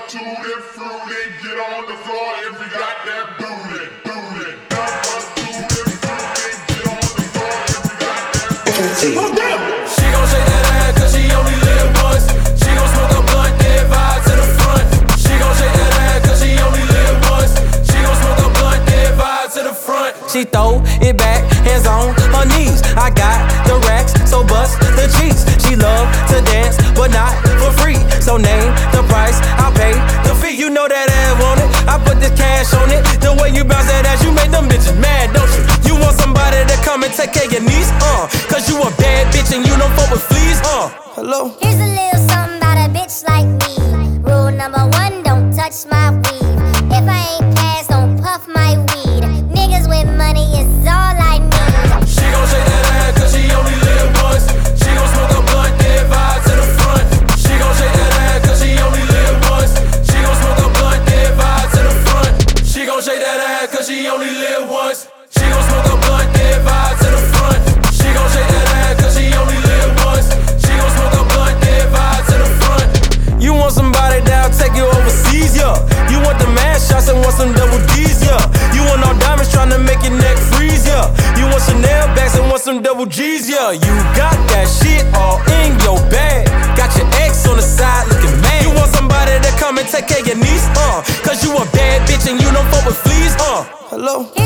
Tutti frutti, get on the floor if you got that booty, booty. Tutti frutti, get on the floor if you got that booty. She gon' shake that ass 'cause she only live once. She gon' smoke a blunt, then vibe to the front. She gon' shake that ass 'cause she only live once. She gon' smoke a blunt, then vibe to the front. She throw it back, hands on her knees. I got the racks, so bust the cheeks. She love to dance, but not for free. So name the price, I'll pay the fee. You know that ass want it, I put this cash on it. The way you bounce that ass, you make them bitches mad, don't you? You want somebody to come and take care of your niece, 'cause you a bad bitch and you don't fuck with fleas, hello? Here's a little something about a bitch like me. Rule number 1, don't touch my weave. If I ain't passed, don't puff my weed. Niggas with money is all I need. She gon' shake that ass 'cause she only live once. She gon' smoke a blunt, then vibe to the front. She gon' shake that ass 'cause she only live once. She gon' smoke a blunt, then vibe to the front. She gon' shake that ass 'cause she only live once. She gon' smoke a blunt, then vibe to the front. She gon' shake that ass 'cause she only live once. She gon' smoke a blunt, then vibe to the front. You want somebody that'll take you overseas, yeah. You want the mad shots and want some double D's, yeah. You want all diamonds tryna make your neck freeze, yeah. You want Chanel bags and want some double G's, yeah. You got that shit all in your bag. Got your ex on the side looking mad. You want somebody to come and take care of your niece, 'cause you a bad bitch and you don't fuck with fleas, hello?